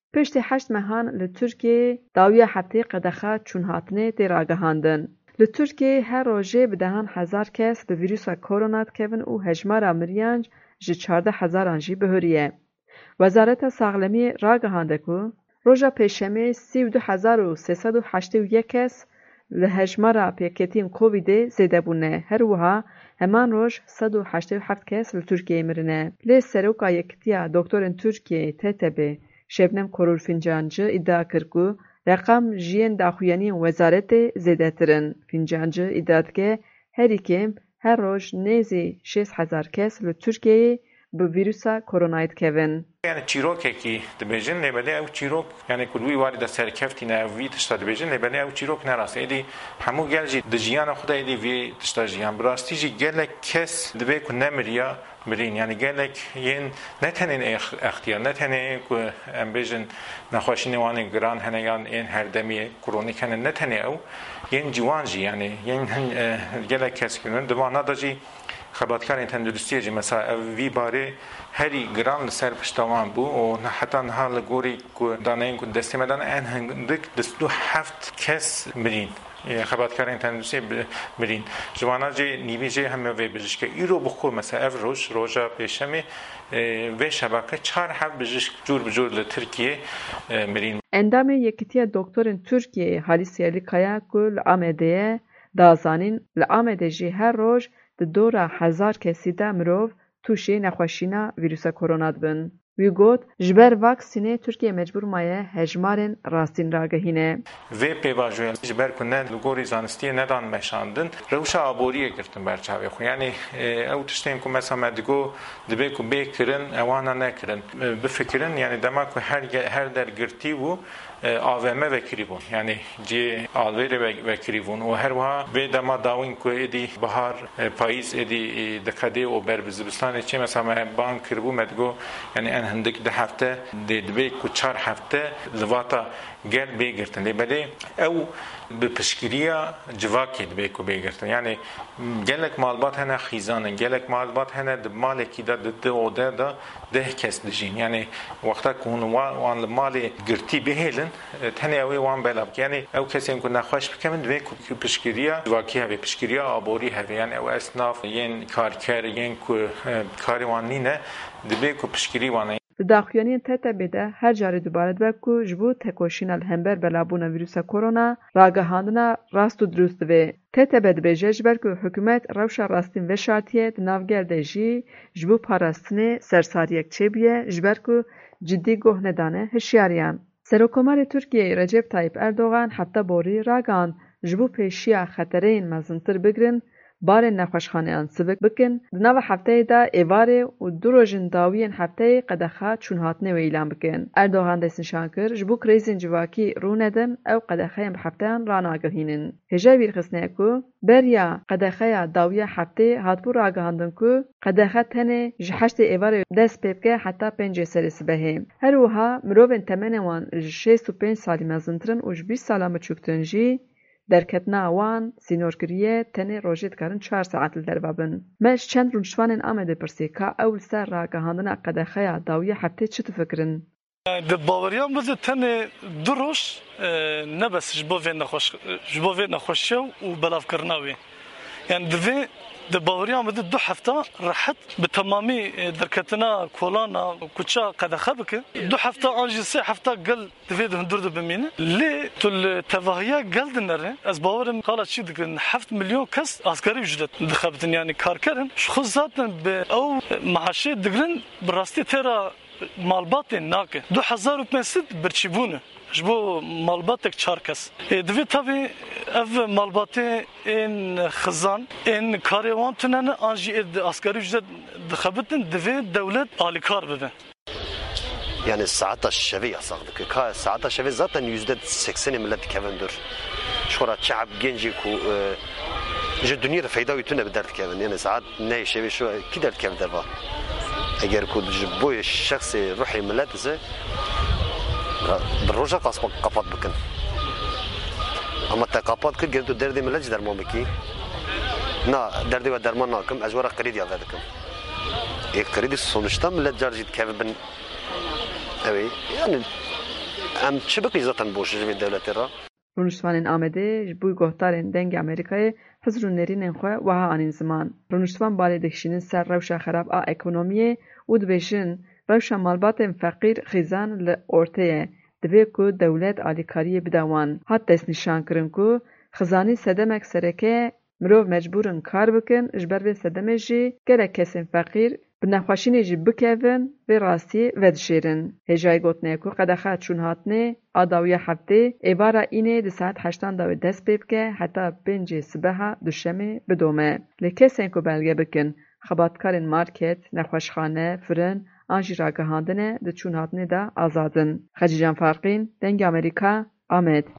پشتی 8 مهان لترکیه داویه هفته قدخه چون هاتنه دی راگهاندن. لترکیه هر روزه بدهان 1000 کس به ویروس کرونا کهون و هجمارا مریانج جی 14,000 آنجی بهریه. وزارت ساغلمی راگهانده که روزا پیشمه 32,381 کس لهجمارا پیکتین کووید زیده بونه. هر وها همان روز 187 کس لترکیه مرنه. لی سروکا یکتیا دکترین ترکیه TTB شبنم کرور فنجانجı iddia kır ku rakam jiyen daxuyanî wezaretê zêdetir in. Fincancı iddia dike herî kêm her roj nêzî 6,000 kes li Tirkiyeyê bi vîrusa koronayê dikevin. Yani çîrokekî dibêjin lêbelê ew çîrok yani ku wî warî de serkeftîne ev vî tişta dibêjin lêbelê ew çîrok nerast. Êdî hemû gel jî di jiyana xwe de êdî vê tişta jiyan. Bi rastî jî gelek kes dibe ku nemiriya mirîn. Yani gelek yên ne tenê extiyar ne tenê ku em bêjin nexweşînê wanê giran hene yan yên herdemî kronîk hene ne tenê ew yên ciwan jî yani yên gelek kes kirin divana da jî خبرتکارین تندرستی جی مثلا وی باره هری گران لسر پشتوان بو و حتی نهال گوری که دانین که دستی مدن این هندک دستو 7 کس مرین خبرتکارین تندرستی مرین جوانا جی نیوی جی همه وی بجشک ایرو بخور مثلا اف روژا پیشمی و شبکه 4 هفت بجشک جور بجور لترکیه مرین. اندام یکیتیا دکترین ترکیه Halis Yerlikaya که لآمده دازانین لآمده جی هر روز د دورا 1000 کسی ده مرو توشی نخوشینا ویروس کرونا دبن. وی گوت جبر واکسینه ترکیه مجبور مایه هجمارن راستین راگهینه. وی پیواجوی جبر کنن لگوری زانستی ندان مشاندن روشا آبوریه گرتن برچاوی خو یعنی او تشتیم که مثلا مدگو دبی کو بیکرن اوانا نکرن بفکرن یعنی دما کو هر در گرتی و AVM vekili bun. Yani ci alveri vekili bun. O her vaha ve dama davin ku edi bahar payız edi dekade o berbizibistan için mesela ban kirbu medgo yani en hendik de hafte de ku 4 hafte levata gel begirtin. Lebede ev به پشکریا جواکی دبی کو بیگرتن یعنی گلک مالبات هنه خیزانن گلک مالبات هنه د مالکی دا د اوده دا ده کس دجین یعنی وقتا کون وان مالی گرتی بهلن تنه اوی وان بلاب یعنی او کسی کو نخواش بکمن دبی کو پشکریا جواکی هوی پشکریا آبوری هوی یعنی او اسناف ین کارکر ین کو کاری وان نینه دبی کو پشکری وان داخویانی TTB'de her cari dubaret ve ku jbu tekoşinal hember belabuna virüsa korona ragahandına rastu drust ve TTB dibêje ji ber ku hikûmet rewşa rastin ve şartiye di navgerde jî ji bo parastinê sersariyek çêbûye ji ber ku ciddî goh nedane hişyariyan. Serokkomarê Tirkiyeyê Recep Tayyip Erdogan heta borî ragihand ji bo pêşiya xetereyên mezintir bigirin barên nexweşxaneyan sivik bikin, di nava hefteyê de êvarê û du rojên dawiyên hefteyê qedexa çûnhatnê wê îlan bikin. Erdogan destnîşan kir ji bo krîzên civakî rûnedin ew qedexeyên bi hefteyan ranagihînin. Hêja vîrxistnê ku beriya qedexeya dawiya heftê hatbû ragihandin ku qedexe tenê ji 8 êvarê dest pê bike heta 5 serê sibehê. Her wiha mirovên temenê wan ji 65 salî mezintirin û ji 20 salan biçûktin jî derketna wan sînorkiriyê tenê rojê dikarin 4 saet li derve bin. Me ji çend rûnişvanên Amedê pirsî ka ew li ser ragihandina qedexeya dawiya heftê çi difikirin? Di baweriyan bize tenê du roj ne bes ji bo vê nexweşiya û belavkirina wê. Yani divê di baweriyan bize 2 hefta rehet bi temamî derketina kolana kuça qedexe bike. 2 hefta an jî 3 hefta gel divê di hundir dibimîne. Lê tu li tevahiya gel dinere ez bawerim qala çi dikin 7 milyon kes asgari ücret dixebitin yani karkerin. Ji xwe zaten bi ew maaşê digirin bi rastî têra malbatên nake. 2005 birçîbûne. ji bo malbatek 4 kes. Divê tevî ev malbatê ên xizan ên karê wan tune an jî asgari ücret dixebitin divê dewlet alîkar bibe. Yani saata şevê yasak dike. Saata şevê zaten %80 millet dikevin dur. Şora çab gencî ku ji dünya re feyda tune bi derdikevin. Yani saat ne şevê şu ki derdikevin derva. Eger ku ji bo şexsê ruhê millet ise روزا قاپات بکن اما تا قاپات کرد گرد دردی ملت درمان بکی نه دردی و درمان ناکم از ورا قریدی آورده کم یک قریدی sonuçta millet carcit kevin اوی یعنی ام چه بقی زاتن بوش جوی دولتی را رونشتوانên Amedê ji bo guhdarên dengê Amerîkayê hizr û nêrînên xwe wiha anîn ziman. Rûniştvan balê dikişînin ser rewşa xerab a ekonomiyê û dibêjin rewşa malbatên feqîr xîzan li ortayê divê ku dewlet alîkariyê bide wan. Hat destnîşankirin ku xizanî sedemek serekeyê mirov mecbûr in kar bikin ji ber vê sedemê jî gelek kesên feqîr bi nexweşînê jî bikevin vê rastiyê vedişêrin. Hêjayî gotiye ku qedexa çûn hatnê a dawiya heftê êvara înê di saet 8 dawê dest pê bike heta 5 sibeha duşemê bidome. Lê kesên ku belge bikin xebatkarên market, nexweşxane, firin an jî ragihandinê di çûn hatnê de azad in. Xecî Can Farqîn, Dengê Amerîka, Amed.